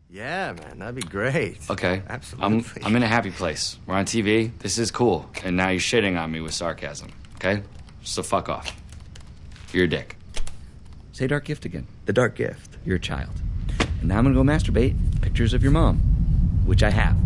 Yeah, man, that'd be great. Okay. Absolutely. I'm in a happy place. We're on TV. This is cool. And now you're shitting on me with sarcasm. Okay? So fuck off. You're a dick. Say dark gift again. The dark gift. You're a child. And now I'm gonna go masturbate pictures of your mom. Which I have.